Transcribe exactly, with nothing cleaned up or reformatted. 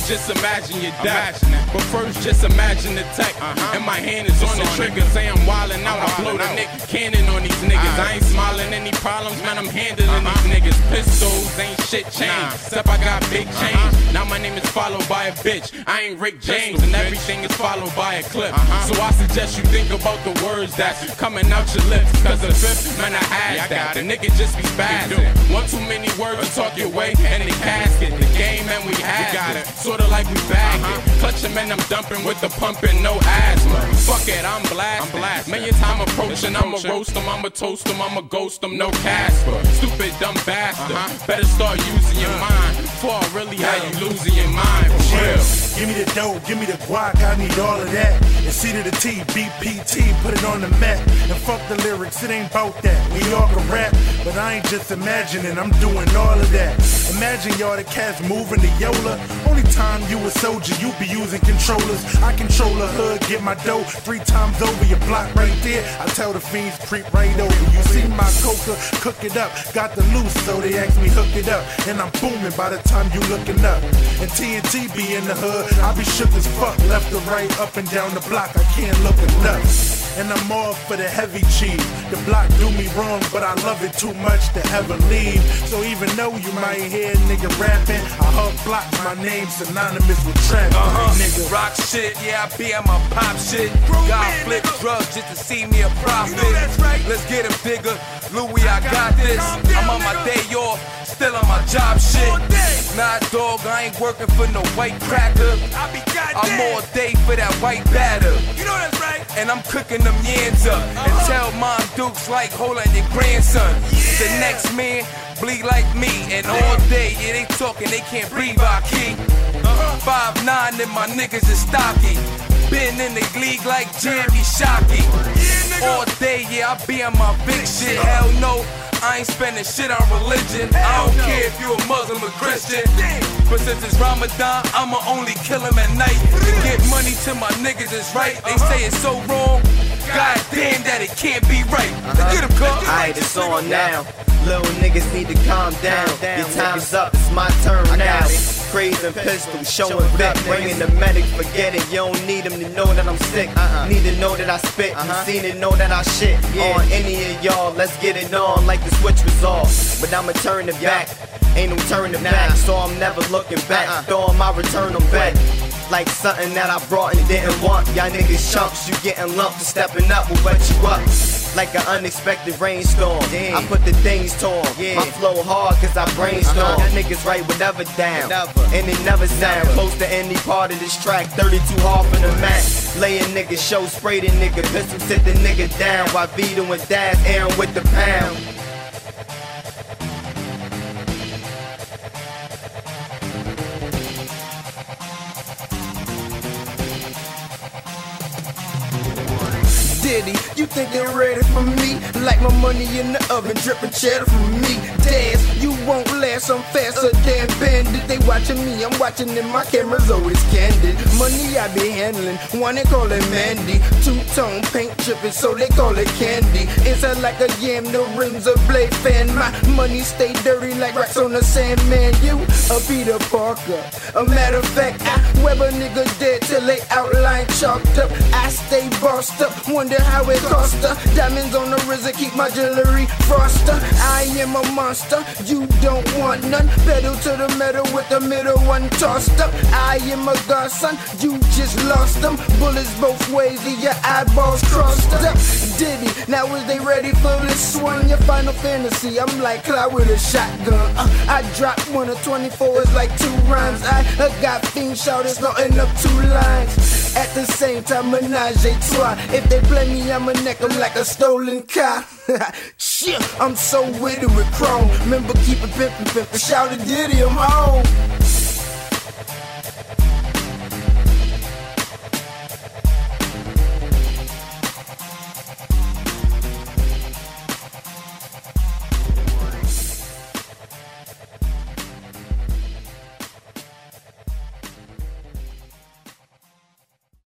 just imagine your death. But first, just imagine the tech. Uh-huh. And my hand is on the trigger. Say I'm wildin' out, I blow the Nick Cannon on these niggas. I ain't smiling any problems, man, I'm handling these niggas. Pistols ain't shit changed, except I got big change. Now my name is followed by a bitch. I ain't Rick James, and everything is followed by a clip. So I suggest you think about the words that's coming out your lips. Cause the fifth, man, I had that. The nigga just be spazzing. One too many words to talk your way, and the casket. The game, man, we had it. Sorta like we bagged it. Clutch him and I'm dumping with the pumping, no asthma. Fuck it, I'm blasting. Man, your time approaching, I'ma roast them, I'ma toast them, I'ma ghost them, no Casper. Stupid, dumb bastard. Better start using your mind before I really have you losing your mind. For real. Give me the dough, give me the guac, I need all of that. And C to the T, B P T, put it on the map. And fuck the lyrics, it ain't about that. We all can rap, but I ain't just imagining, I'm doing all of that. Imagine y'all the cats moving the Yola. Only time you a soldier, you be using controllers. I control a hood, get my dough three times over your block right there. I tell the fiends creep right over. You see my coca, cook it up. Got the loose, so they ask me hook it up. And I'm booming by the time you looking up. And T N T be in the hood, I be shook as fuck. Left to right, up and down the block, I can't look enough. And I'm all for the heavy cheese. The block do me wrong, but I love it too much to ever leave. So even though you might hear a nigga rapping, I hug blocks, my name synonymous with trap. Uh-huh. Nigga. Rock shit, yeah, I be on my pop shit. God flip drugs just to see me a profit. You know that's right. Let's get him, digger. Louis, I got this. I'm on my day off, still on my job shit. Nah, dog, I ain't working for no white cracker. I'm all day for that white batter. You know that's right. And I'm cooking them yams up. And tell Mom Dukes like, hold on your grandson. The next man bleed like me. And all day, yeah, they talking, they can't breathe our key. Five nine and my niggas is stocky. Been in the league like Jeremy Shockey. All day, yeah, I be on my big shit. Hell no, I ain't spending shit on religion. I don't care if you a Muslim or Christian. But since it's Ramadan, I'ma only kill him at night. To get money to my niggas is right. They say it's so wrong. God damn that it can't be right. Let's get him, cuz. Alright, it's on now. Little niggas need to calm down. Your time's up, it's my turn now. Crazing pistols, showing back, bringing the medic, forget it. You don't need them to know that I'm sick. Uh-uh. Need to know that I spit. Uh-huh. You seen it, know that I shit. Yeah. On any of y'all, let's get it on like the switch was off. But I'ma turn it back. Ain't no turning nah. back, so I'm never looking back. Uh-uh. Throwing my return them back. Like something that I brought and didn't want. Y'all niggas chumps, you getting lumped and stepping up will wet you up. Like an unexpected rainstorm. Damn. I put the things torn. Yeah. My flow hard cause I brainstorm. Uh-huh. That niggas write whatever down. Never. And it never sound never. Close to any part of this track. thirty-two hard from the mat. Lay a nigga show, spray the nigga. Pistol sit the nigga down. While Vito and Daz airing with the pound. Diddy, you think they're ready for me? Like my money in the oven, dripping cheddar from me. Daz, you won't last, I'm faster than bandit. They watching me, I'm watching them, my camera's always candid. Money I be handling, one they call it Mandy. Two-tone paint dripping, so they call it candy. Inside like a yam, the rims a blade fan. My money stay dirty like rocks on the sand, man. You a Peter Parker. A matter of fact, I web a nigga dead till they outline chalked up. I stay bossed up, wonder how it cost her. Diamonds on the R Z A, keep my jewelry froster. I am a monster, you don't want none. Pedal to the metal with the middle one tossed up. I am a godson, you just lost them. Bullets both ways, leave your eyeballs crossed up. Diddy, now is they ready for this one? Your Final Fantasy, I'm like Cloud with a shotgun. uh, I drop one of twenty-four, it's like two rhymes. I, I got fiend shouters, starting up two lines. At the same time, menage a trois. If they play me, I'ma neck them like a stolen car. Shit, I'm so witty with chrome. Remember, keep it pimpin', pimpin', shout it, Diddy, I'm home.